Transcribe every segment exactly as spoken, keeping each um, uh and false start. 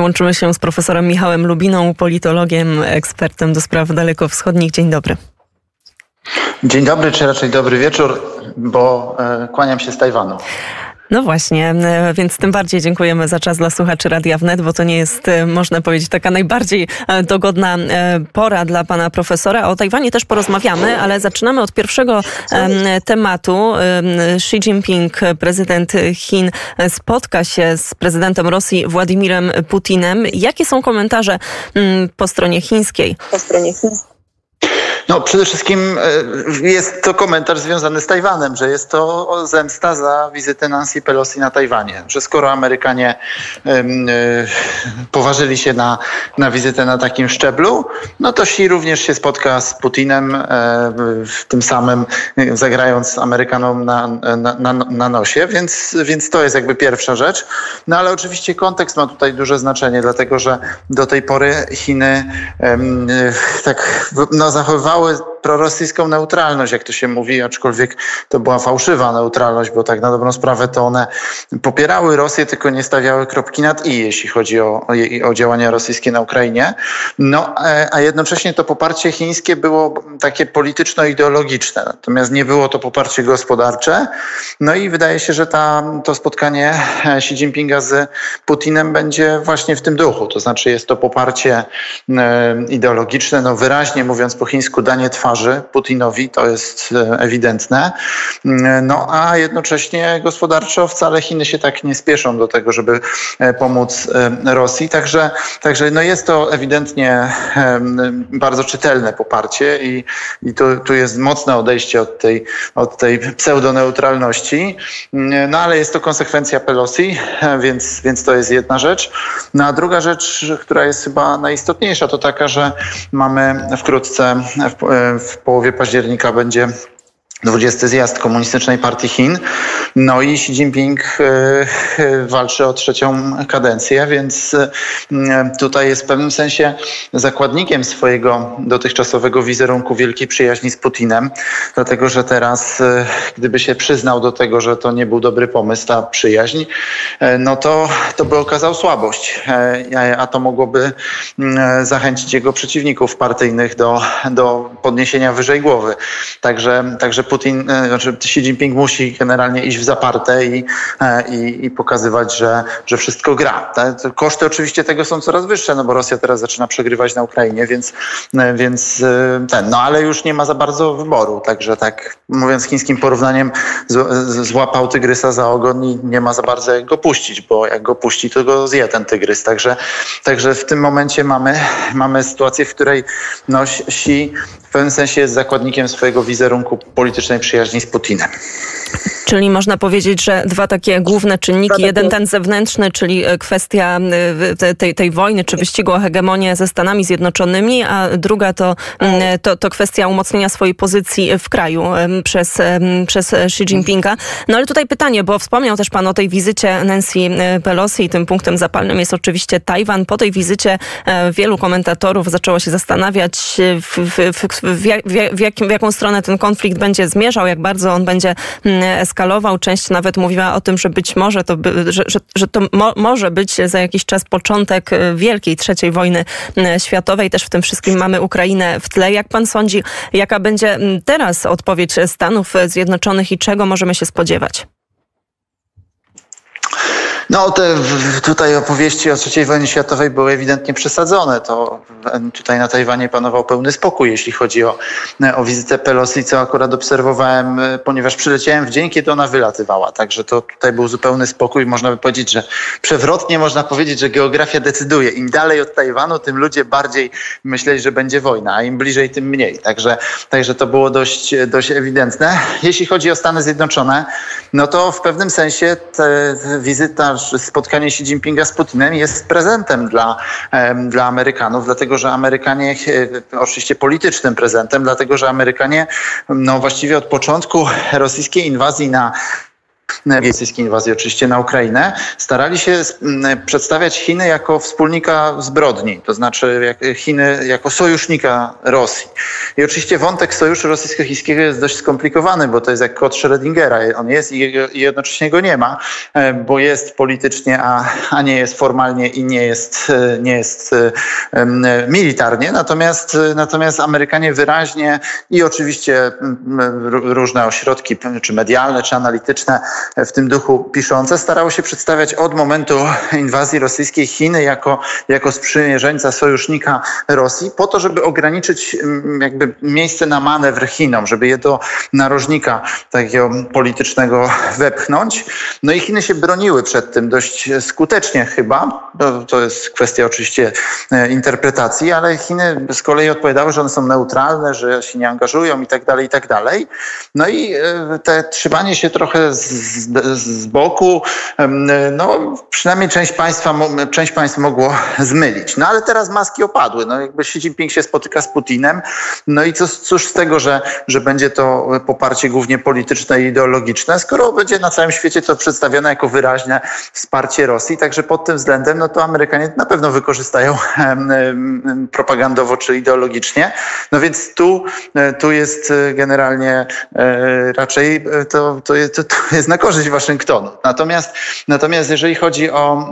Łączymy się z profesorem Michałem Lubiną, politologiem, ekspertem do spraw dalekowschodnich. Dzień dobry. Dzień dobry, czy raczej dobry wieczór, bo e, kłaniam się z Tajwanu. No właśnie, więc tym bardziej dziękujemy za czas dla słuchaczy Radia Wnet, bo to nie jest, można powiedzieć, taka najbardziej dogodna pora dla pana profesora. O Tajwanie też porozmawiamy, ale zaczynamy od pierwszego tematu. Xi Jinping, prezydent Chin, spotka się z prezydentem Rosji Władimirem Putinem. Jakie są komentarze po stronie chińskiej? Po stronie chińskiej. No przede wszystkim jest to komentarz związany z Tajwanem, że jest to zemsta za wizytę Nancy Pelosi na Tajwanie. Że skoro Amerykanie um, poważyli się na, na wizytę na takim szczeblu, no to Xi również się spotka z Putinem, e, w tym samym zagrając Amerykanom na, na, na, na nosie, więc, więc to jest jakby pierwsza rzecz. No ale oczywiście kontekst ma tutaj duże znaczenie, dlatego że do tej pory Chiny um, tak no, zachowywały prorosyjską neutralność, jak to się mówi, aczkolwiek to była fałszywa neutralność, bo tak na dobrą sprawę to one popierały Rosję, tylko nie stawiały kropki nad i, jeśli chodzi o, o, o działania rosyjskie na Ukrainie. No, a jednocześnie to poparcie chińskie było takie polityczno-ideologiczne, natomiast nie było to poparcie gospodarcze. No i wydaje się, że ta, to spotkanie Xi Jinpinga z Putinem będzie właśnie w tym duchu, to znaczy jest to poparcie ideologiczne, no wyraźnie mówiąc po chińsku danie twarzy Putinowi, to jest ewidentne. No a jednocześnie gospodarczo wcale Chiny się tak nie spieszą do tego, żeby pomóc Rosji. Także, także no jest to ewidentnie bardzo czytelne poparcie i, i tu, tu jest mocne odejście od tej, od tej pseudoneutralności. No ale jest to konsekwencja Pelosi, więc, więc to jest jedna rzecz. No a druga rzecz, która jest chyba najistotniejsza, to taka, że mamy wkrótce w, w połowie października będzie dwudziesty zjazd Komunistycznej Partii Chin. No i Xi Jinping y, walczy o trzecią kadencję, więc y, tutaj jest w pewnym sensie zakładnikiem swojego dotychczasowego wizerunku wielkiej przyjaźni z Putinem, dlatego że teraz y, gdyby się przyznał do tego, że to nie był dobry pomysł, ta przyjaźń, y, no to, to by okazał słabość, y, a to mogłoby y, zachęcić jego przeciwników partyjnych do, do podniesienia wyżej głowy. Także, także Putin, znaczy Xi Jinping musi generalnie iść w zaparte i, i, i pokazywać, że, że wszystko gra. Te koszty oczywiście tego są coraz wyższe, no bo Rosja teraz zaczyna przegrywać na Ukrainie, więc, więc ten, no ale już nie ma za bardzo wyboru. Także tak mówiąc chińskim porównaniem, z, złapał tygrysa za ogon i nie ma za bardzo jak go puścić, bo jak go puści, to go zje ten tygrys. Także, także w tym momencie mamy, mamy sytuację, w której no, Xi w pewnym sensie jest zakładnikiem swojego wizerunku politycznej przyjaźni z Putinem. Czyli można powiedzieć, że dwa takie główne czynniki. Jeden ten zewnętrzny, czyli kwestia tej, tej wojny, czy wyścigu o hegemonię ze Stanami Zjednoczonymi, a druga to, to, to kwestia umocnienia swojej pozycji w kraju przez, przez Xi Jinpinga. No ale tutaj pytanie, bo wspomniał też pan o tej wizycie Nancy Pelosi i tym punktem zapalnym jest oczywiście Tajwan. Po tej wizycie wielu komentatorów zaczęło się zastanawiać, w, w, w, w, w, jakim, w jaką stronę ten konflikt będzie zmierzał, jak bardzo on będzie eskalował. Część nawet mówiła o tym, że być może to, że, że, że to mo, może być za jakiś czas początek wielkiej trzeciej wojny światowej. Też w tym wszystkim mamy Ukrainę w tle. Jak pan sądzi, jaka będzie teraz odpowiedź Stanów Zjednoczonych i czego możemy się spodziewać? No te tutaj opowieści o trzeciej wojnie światowej były ewidentnie przesadzone. To tutaj na Tajwanie panował pełny spokój, jeśli chodzi o, o wizytę Pelosi, co akurat obserwowałem, ponieważ przyleciałem w dzień, kiedy ona wylatywała. Także to tutaj był zupełny spokój. Można by powiedzieć, że przewrotnie można powiedzieć, że geografia decyduje. Im dalej od Tajwanu, tym ludzie bardziej myśleli, że będzie wojna, a im bliżej, tym mniej. Także, także to było dość, dość ewidentne. Jeśli chodzi o Stany Zjednoczone, no to w pewnym sensie ta wizyta, spotkanie Xi Jinpinga z Putinem jest prezentem dla, dla Amerykanów, dlatego że Amerykanie, oczywiście politycznym prezentem, dlatego że Amerykanie no właściwie od początku rosyjskiej inwazji na rosyjskiej inwazji oczywiście na Ukrainę, starali się przedstawiać Chiny jako wspólnika zbrodni, to znaczy Chiny jako sojusznika Rosji. I oczywiście wątek sojuszu rosyjsko-chińskiego jest dość skomplikowany, bo to jest jak kot Schrödingera. On jest i jednocześnie go nie ma, bo jest politycznie, a, a nie jest formalnie i nie jest, nie jest um, militarnie. Natomiast, natomiast Amerykanie wyraźnie i oczywiście różne ośrodki, czy medialne, czy analityczne w tym duchu piszące, starały się przedstawiać od momentu inwazji rosyjskiej Chiny jako, jako sprzymierzeńca, sojusznika Rosji, po to, żeby ograniczyć jakby miejsce na manewr Chinom, żeby je do narożnika takiego politycznego wepchnąć. No i Chiny się broniły przed tym dość skutecznie chyba. To, to jest kwestia oczywiście interpretacji, ale Chiny z kolei odpowiadały, że one są neutralne, że się nie angażują i tak dalej, i tak dalej. No i te trzymanie się trochę z, z boku, no przynajmniej część państwa, część państw mogło zmylić. No ale teraz maski opadły. No jakby Xi Jinping się spotyka z Putinem. No i co, cóż z tego, że, że będzie to poparcie głównie polityczne i ideologiczne, skoro będzie na całym świecie to przedstawione jako wyraźne wsparcie Rosji. Także pod tym względem no to Amerykanie na pewno wykorzystają propagandowo czy ideologicznie. No więc tu, tu jest generalnie raczej to, to, jest, to jest na korzyść Waszyngtonu. Natomiast, natomiast jeżeli chodzi o...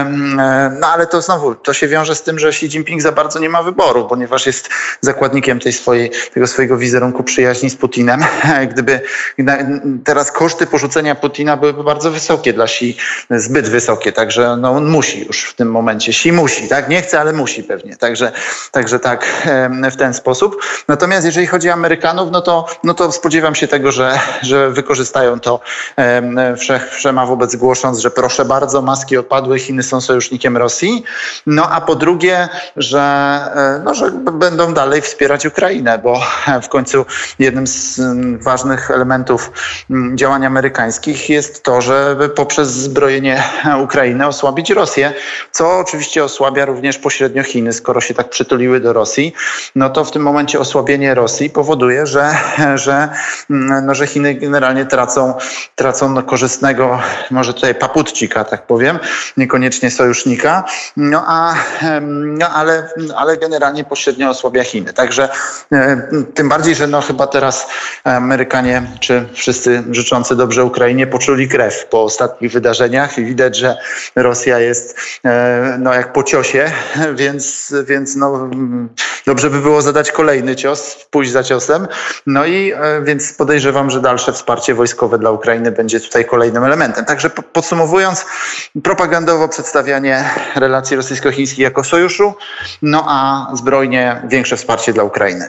No ale to znowu, to się wiąże z tym, że Xi Jinping za bardzo nie ma wyboru, ponieważ jest zakładnikiem tej swojej, tego swojego wizerunku przyjaźni z Putinem. Gdyby teraz koszty porzucenia Putina byłyby bardzo wysokie dla Xi, zbyt wysokie, także no on musi już w tym momencie. Xi musi, tak? Nie chce, ale musi pewnie. Także, także tak w ten sposób. Natomiast jeżeli chodzi o Amerykanów, no to, no to spodziewam się tego, że, że wykorzystają to wszech, wszema wobec, głosząc, że proszę bardzo, maski opadły, Chiny są sojusznikiem Rosji. No a po drugie, że, no, że będą dalej wspierać Ukrainę, bo w końcu jednym z ważnych elementów działań amerykańskich jest to, żeby poprzez zbrojenie Ukrainy osłabić Rosję, co oczywiście osłabia również pośrednio Chiny, skoro się tak przytuliły do Rosji, no to w tym momencie osłabienie Rosji powoduje, że, że, no, że Chiny generalnie tracą, tracą no, korzystnego, może tutaj paputcika, tak powiem, niekoniecznie sojusznika, no, a, no ale, ale generalnie pośrednio osłabia Chiny. Także tym bardziej, że no chyba teraz Amerykanie, czy wszyscy życzący dobrze Ukrainie poczuli krew po ostatnich wydarzeniach i widać, że Rosja jest no jak po ciosie, więc, więc no dobrze by było zadać kolejny cios, pójść za ciosem. No i więc podejrzewam, że dalsze wsparcie wojskowe dla Ukrainy będzie tutaj kolejnym elementem. Także podsumowując, propagandowo przedstawianie relacji rosyjsko-chińskich jako sojuszu, no a zbrojnie większe wsparcie dla Ukrainy.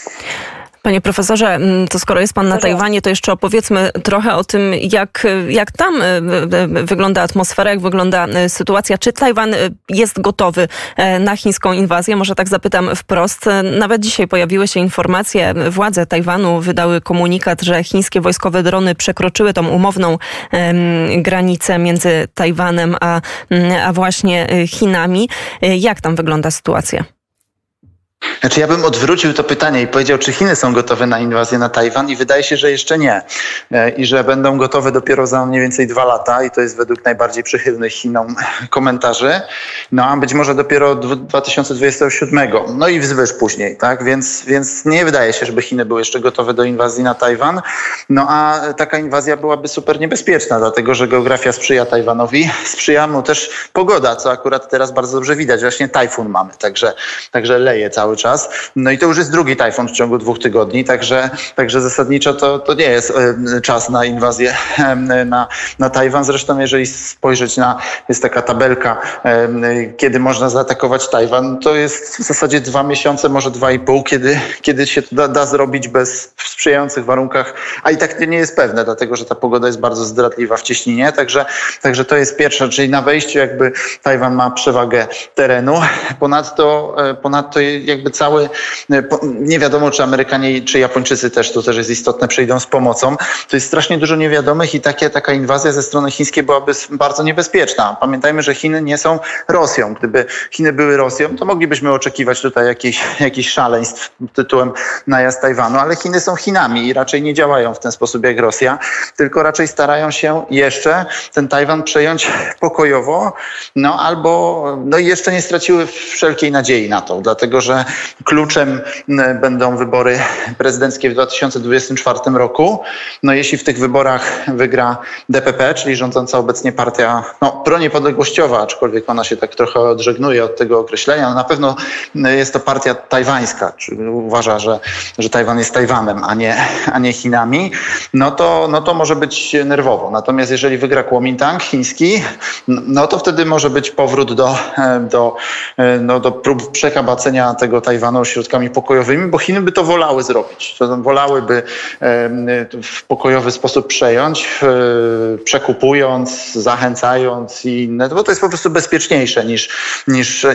Panie profesorze, to skoro jest pan na Tajwanie, to jeszcze opowiedzmy trochę o tym, jak, jak tam wygląda atmosfera, jak wygląda sytuacja. Czy Tajwan jest gotowy na chińską inwazję? Może tak zapytam wprost. Nawet dzisiaj pojawiły się informacje, władze Tajwanu wydały komunikat, że chińskie wojskowe drony przekroczyły tą umowną granicę między Tajwanem a, a właśnie Chinami. Jak tam wygląda sytuacja? Znaczy ja bym odwrócił to pytanie i powiedział, czy Chiny są gotowe na inwazję na Tajwan i wydaje się, że jeszcze nie. I że będą gotowe dopiero za mniej więcej dwa lata i to jest według najbardziej przychylnych Chinom komentarzy. No a być może dopiero dwa tysiące dwudziestego siódmego. No i wzwyż później, tak? Więc, więc nie wydaje się, żeby Chiny były jeszcze gotowe do inwazji na Tajwan. No a taka inwazja byłaby super niebezpieczna, dlatego że geografia sprzyja Tajwanowi. Sprzyja mu też pogoda, co akurat teraz bardzo dobrze widać. Właśnie tajfun mamy, także, także leje cały czas. No i to już jest drugi tajfun w ciągu dwóch tygodni, także, także zasadniczo to, to nie jest czas na inwazję na, na Tajwan. Zresztą jeżeli spojrzeć na, jest taka tabelka, kiedy można zaatakować Tajwan, to jest w zasadzie dwa miesiące, może dwa i pół, kiedy, kiedy się to da, da zrobić bez w sprzyjających warunkach, a i tak nie jest pewne, dlatego że ta pogoda jest bardzo zdradliwa w cieśninie, także, także to jest pierwsza, czyli na wejściu jakby Tajwan ma przewagę terenu. Ponadto, ponadto jakby cały pozostały, nie wiadomo czy Amerykanie, czy Japończycy też, to też jest istotne, przyjdą z pomocą. To jest strasznie dużo niewiadomych i takie, taka inwazja ze strony chińskiej byłaby bardzo niebezpieczna. Pamiętajmy, że Chiny nie są Rosją. Gdyby Chiny były Rosją, to moglibyśmy oczekiwać tutaj jakichś, jakichś szaleństw tytułem najazd Tajwanu, ale Chiny są Chinami i raczej nie działają w ten sposób jak Rosja, tylko raczej starają się jeszcze ten Tajwan przejąć pokojowo, no albo no i jeszcze nie straciły wszelkiej nadziei na to, dlatego że kluczem będą wybory prezydenckie w dwa tysiące dwudziestym czwartym roku. No jeśli w tych wyborach wygra D P P, czyli rządząca obecnie partia no, proniepodległościowa, aczkolwiek ona się tak trochę odżegnuje od tego określenia, no na pewno jest to partia tajwańska, czyli uważa, że, że Tajwan jest Tajwanem, a nie, a nie Chinami, no to, no to może być nerwowo. Natomiast jeżeli wygra Kuomintang chiński, no to wtedy może być powrót do, do, no, do prób przekabacenia tego Tajwanu środkami pokojowymi, bo Chiny by to wolały zrobić. To wolałyby w pokojowy sposób przejąć, przekupując, zachęcając i inne, bo to jest po prostu bezpieczniejsze niż, niż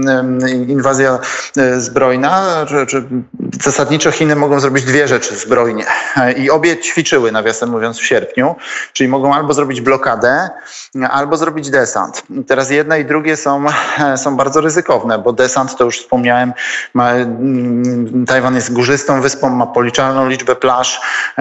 inwazja zbrojna. Zasadniczo Chiny mogą zrobić dwie rzeczy zbrojnie i obie ćwiczyły, nawiasem mówiąc, w sierpniu, czyli mogą albo zrobić blokadę, albo zrobić desant. I teraz jedne i drugie są, są bardzo ryzykowne, bo desant, to już wspomniałem, ma, Tajwan jest górzystą wyspą, ma policzalną liczbę plaż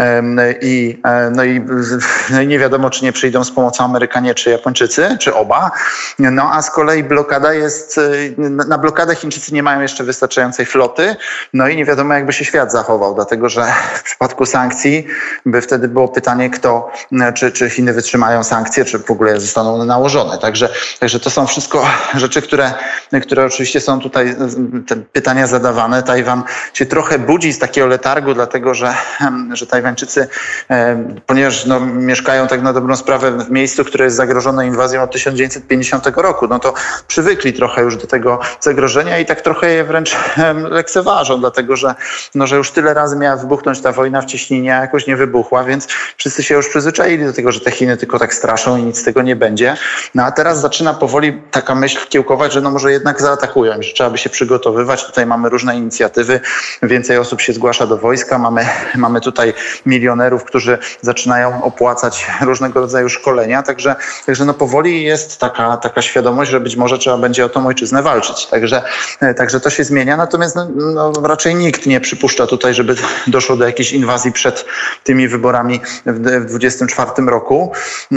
i, no i, no i nie wiadomo, czy nie przyjdą z pomocą Amerykanie czy Japończycy, czy oba. No a z kolei blokada jest, na blokadę Chińczycy nie mają jeszcze wystarczającej floty, no i nie wiadomo, jakby się świat zachował, dlatego że w przypadku sankcji by wtedy było pytanie, kto, czy, czy Chiny wytrzymają sankcje, czy w ogóle zostaną one nałożone. Także, także to są wszystko rzeczy, które, które oczywiście są tutaj, te pytania zadawane. Tajwan się trochę budzi z takiego letargu, dlatego że, że Tajwańczycy, ponieważ no, mieszkają tak na dobrą sprawę w miejscu, które jest zagrożone inwazją od tysiąc dziewięćset pięćdziesiątego roku, no to przywykli trochę już do tego zagrożenia i tak trochę je wręcz lekceważą, dlatego że, no, że już tyle razy miała wybuchnąć ta wojna w Cieśninie, a jakoś nie wybuchła, więc wszyscy się już przyzwyczaili do tego, że te Chiny tylko tak straszą i nic z tego nie będzie. No a teraz zaczyna powoli taka myśl kiełkować, że no może jednak zaatakują, że trzeba by się przygotowywać. Tutaj mamy różne inicjatywy, więcej osób się zgłasza do wojska, mamy, mamy tutaj milionerów, którzy zaczynają opłacać różnego rodzaju szkolenia, także, także no powoli jest taka, taka świadomość, że być może trzeba będzie o tą ojczyznę walczyć. Także, także to się zmienia, natomiast no, no, raczej nikt nie przypuszcza tutaj, żeby doszło do jakiejś inwazji przed tymi wyborami w dwudziestym czwartym roku,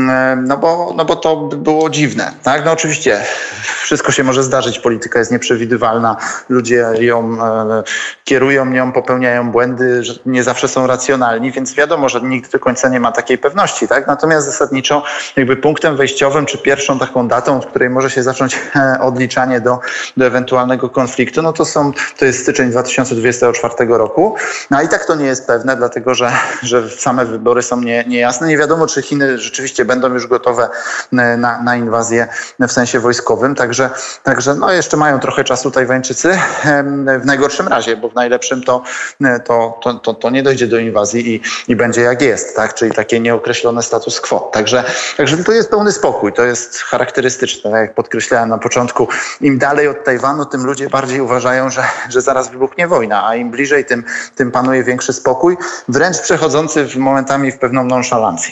no bo, no bo to by było dziwne. Tak? No oczywiście wszystko się może zdarzyć, polityka jest nieprzewidywalna, ludzie ją e, kierują nią, popełniają błędy, że nie zawsze są racjonalni, więc wiadomo, że nikt do końca nie ma takiej pewności. Tak? Natomiast zasadniczo jakby punktem wejściowym, czy pierwszą taką datą, od której może się zacząć e, odliczanie do, do ewentualnego konfliktu, no to są, to jest styczeń dwa tysiące dwudziestego czwartego roku. No a i tak to nie jest pewne, dlatego że, że same wybory są nie, niejasne. Nie wiadomo, czy Chiny rzeczywiście będą już gotowe na, na inwazję w sensie wojskowym, także, także no jeszcze mają trochę czasu Tajwańczycy w najgorszym razie, bo w najlepszym to, to, to, to, to nie dojdzie do inwazji i, i będzie jak jest, tak? Czyli takie nieokreślone status quo. Także, także to jest pełny spokój, to jest charakterystyczne, tak jak podkreślałem na początku. Im dalej od Tajwanu, tym ludzie bardziej uważają, że, że zaraz wybuchnie wojna, a im bliżej, tym, tym panuje większy spokój, wręcz przechodzący w momentami w pewną nonszalancję.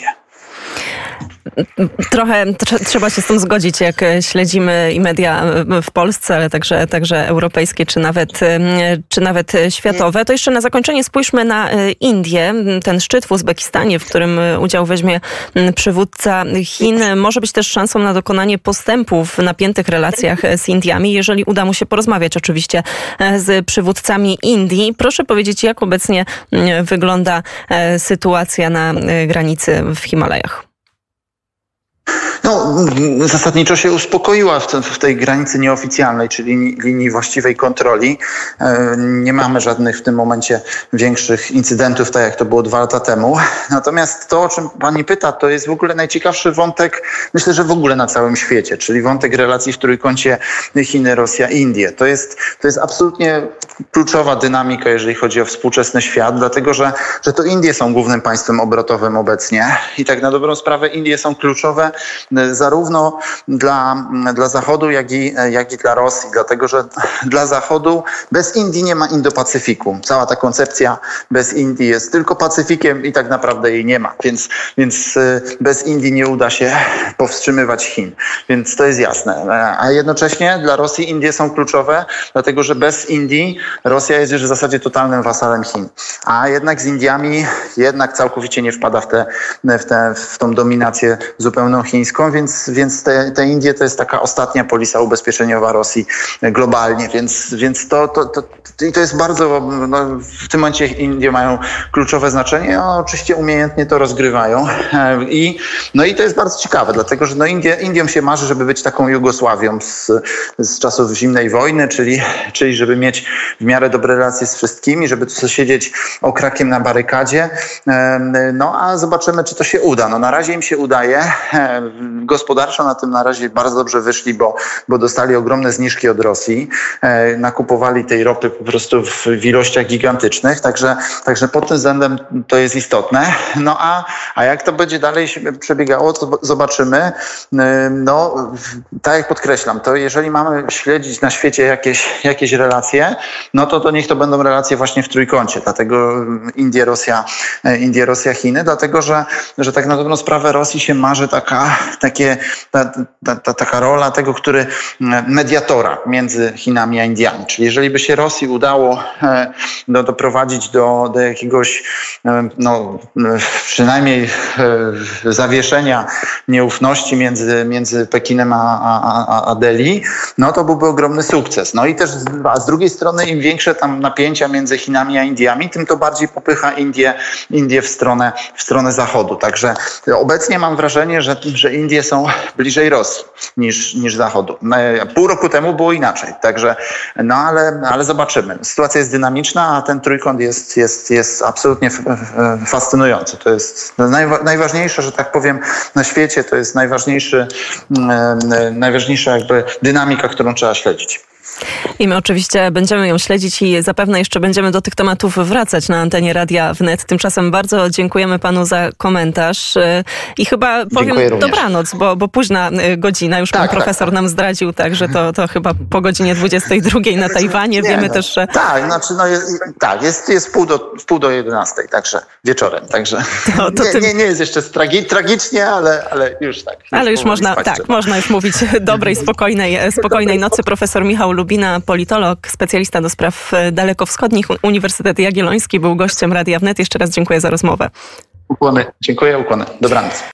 Trochę tr- trzeba się z tym zgodzić, jak śledzimy i media w Polsce, ale także, także europejskie, czy nawet, czy nawet światowe. To jeszcze na zakończenie spójrzmy na Indię. Ten szczyt w Uzbekistanie, w którym udział weźmie przywódca Chin, może być też szansą na dokonanie postępu w napiętych relacjach z Indiami, jeżeli uda mu się porozmawiać oczywiście z przywódcami Indii. Proszę powiedzieć, jak obecnie wygląda sytuacja na granicy w Himalajach? No, zasadniczo się uspokoiła w, te, w tej granicy nieoficjalnej, czyli linii, linii właściwej kontroli. Nie mamy żadnych w tym momencie większych incydentów, tak jak to było dwa lata temu. Natomiast to, o czym pani pyta, to jest w ogóle najciekawszy wątek, myślę, że w ogóle na całym świecie, czyli wątek relacji w trójkącie Chiny, Rosja, Indie. To jest, to jest absolutnie kluczowa dynamika, jeżeli chodzi o współczesny świat, dlatego że, że to Indie są głównym państwem obrotowym obecnie i tak na dobrą sprawę Indie są kluczowe zarówno dla, dla Zachodu, jak i, jak i dla Rosji, dlatego że dla Zachodu bez Indii nie ma Indo-Pacyfiku. Cała ta koncepcja bez Indii jest tylko Pacyfikiem i tak naprawdę jej nie ma, więc, więc bez Indii nie uda się powstrzymywać Chin, więc to jest jasne. A jednocześnie dla Rosji Indie są kluczowe, dlatego że bez Indii Rosja jest już w zasadzie totalnym wasalem Chin, a jednak z Indiami jednak całkowicie nie wpada w, te, w, te, w tą dominację zupełną chińską, więc, więc te, te Indie to jest taka ostatnia polisa ubezpieczeniowa Rosji globalnie, więc, więc to, to, to, to jest bardzo, no, w tym momencie Indie mają kluczowe znaczenie, a oczywiście umiejętnie to rozgrywają i, no i to jest bardzo ciekawe, dlatego że no Indie, Indiom się marzy, żeby być taką Jugosławią z, z czasów zimnej wojny, czyli, czyli żeby mieć w miarę dobre relacje z wszystkimi, żeby tu siedzieć okrakiem na barykadzie, no a zobaczymy, czy to się uda. No na razie im się udaje, gospodarczo na tym na razie bardzo dobrze wyszli, bo, bo dostali ogromne zniżki od Rosji, nakupowali tej ropy po prostu w, w ilościach gigantycznych, także, także pod tym względem to jest istotne. No a, a jak to będzie dalej się przebiegało, to zobaczymy. No tak jak podkreślam, to jeżeli mamy śledzić na świecie jakieś, jakieś relacje, no to, to niech to będą relacje właśnie w trójkącie, dlatego Indie, Rosja, Indie, Rosja, Chiny, dlatego że, że tak na dobrą sprawę Rosji się marzy taka, takie, ta, ta, ta, taka rola tego, który mediatora między Chinami a Indiami. Czyli jeżeli by się Rosji udało do, doprowadzić do, do jakiegoś no, przynajmniej zawieszenia nieufności między, między Pekinem a, a, a Delhi, no to byłby ogromny sukces. No i też a z drugiej strony im większe tam napięcia między Chinami a Indiami, tym to bardziej popycha Indie, Indie w stronę, w stronę Zachodu. Także obecnie mam wrażenie, że, że Indie są bliżej Rosji niż, niż Zachodu. Pół roku temu było inaczej. Także, no ale, ale zobaczymy. Sytuacja jest dynamiczna, a ten trójkąt jest, jest, jest absolutnie fascynujący. To jest najwa- najważniejsze, że tak powiem, na świecie. To jest najważniejszy, najważniejsza jakby dynamika, którą trzeba śledzić. I my oczywiście będziemy ją śledzić i zapewne jeszcze będziemy do tych tematów wracać na antenie Radia Wnet. Tymczasem bardzo dziękujemy panu za komentarz i chyba powiem dobranoc, bo, bo późna godzina, już tak, pan profesor tak, tak. nam zdradził, także to, to chyba po godzinie dwudziestej drugiej na Tajwanie. Nie, Wiemy no, też, że... Tak, znaczy no jest, tak, jest, jest pół do, pół do jedenastej, także wieczorem, także to, to nie, tym... nie, nie jest jeszcze tragi, tragicznie, ale, ale już tak. Już ale już można, tak, trzeba. można już mówić dobrej, spokojnej, spokojnej nocy. Profesor Michał Lubina, politolog, specjalista do spraw dalekowschodnich, Uniwersytet Jagielloński, był gościem Radia Wnet. Jeszcze raz dziękuję za rozmowę. Ukłony. Dziękuję, ukłony. Dobranoc.